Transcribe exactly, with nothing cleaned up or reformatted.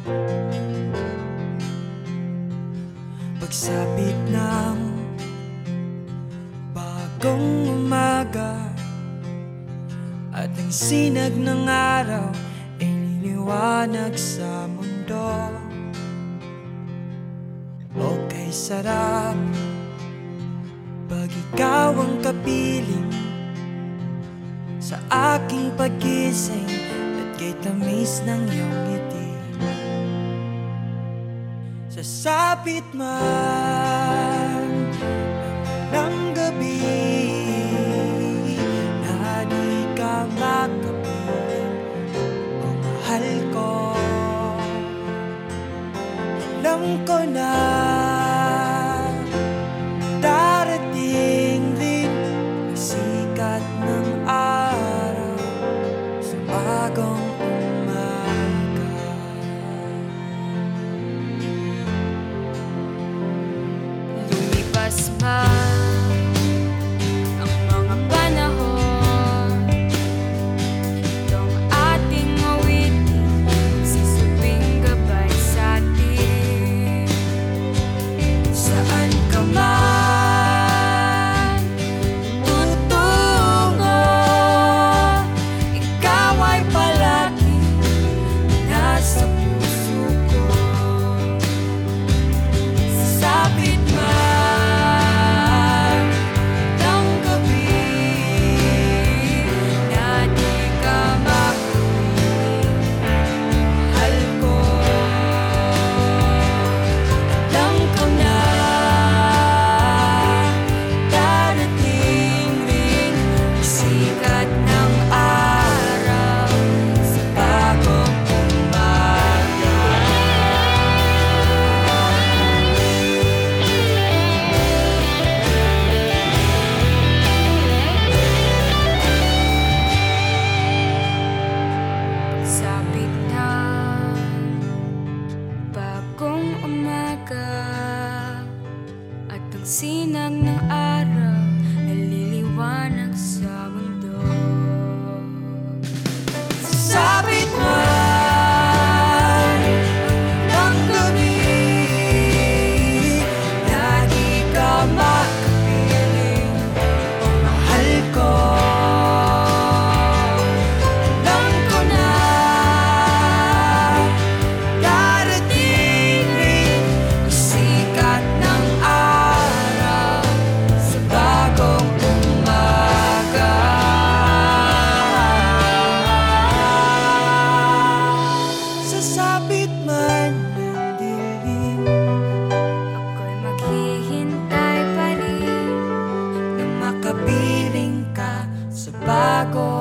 Pagsapit ng bagong umaga at ang sinag ng araw ay liliwanag sa mundo. Okay, sarap pag ikaw ang kapiling sa aking pagising at kay tamis ng iyong ngiti. Sasapit man ng gabi na di ka makapiling, o mahal ko, alam ko na darating din ang sikat ng araw sa bagong man ang mga panahon, itong ating awitin sisilbing gabay sa atin. Saan ka man tutungo, ikaw ay palagi nasa puso ko. Sasapit man sinag ng araw naliliwanag sa mundo. Sasapit man ng gabi na di ka makapiling, o mahal ko, alam ko na darating rin ang sikat ng araw sa bagong umaga. Sasapit man ng dilim, ako'y maghihintay pa rin na makapiling ka sa bago